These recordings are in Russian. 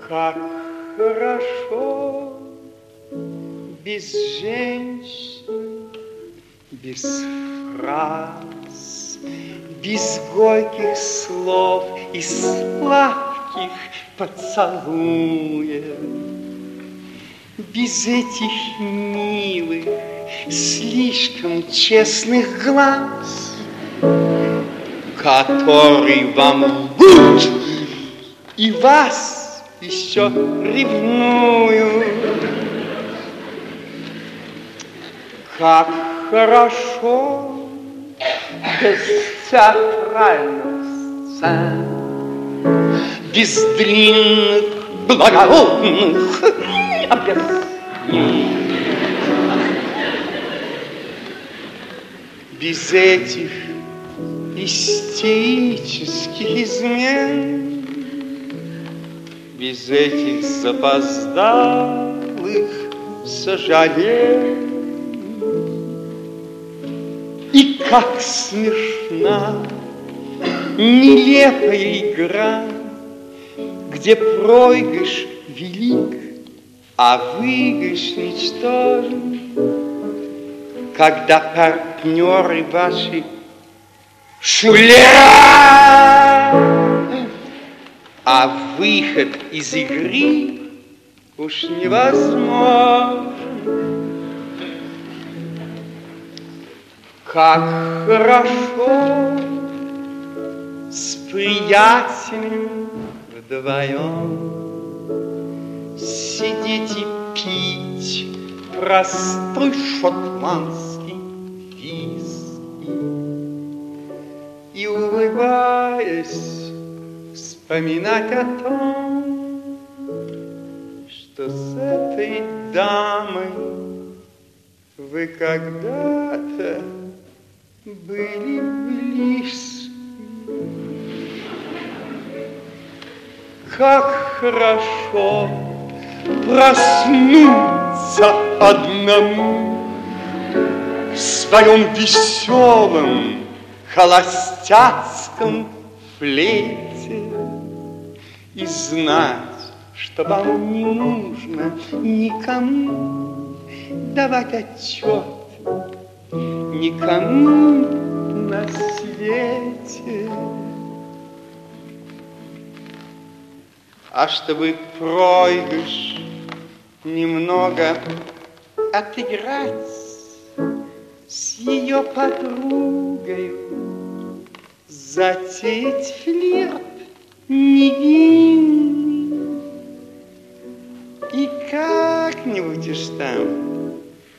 Как хорошо без женщин, без фраз, без горьких слов и сладких поцелуев, без этих милых, слишком честных глаз, которые вам лгут и вас еще ревную. Как хорошо без театральных сцен, без длинных благородных объяснений, без этих истерических измен, без этих запоздалых сожалений. И как смешна нелепая игра, где проигрыш велик, а выигрыш ничтожен, когда партнеры ваши шулера, а выход из игры уж невозможен. Как хорошо с приятелями вдвоем сидеть и пить простой шотландский виски и, улыбаясь, вспоминать о том, что с этой дамой вы когда-то были близки. Как хорошо проснуться одному в своем веселом холостяцком флейте и знать, что вам не нужно никому давать отчет, никому на свете. А чтобы проигрыш немного отыграть с ее подругой, затеять флирт невинный и как-нибудь уж там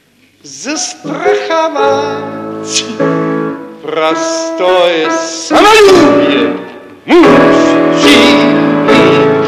застраховать простое самолюбие мужчины.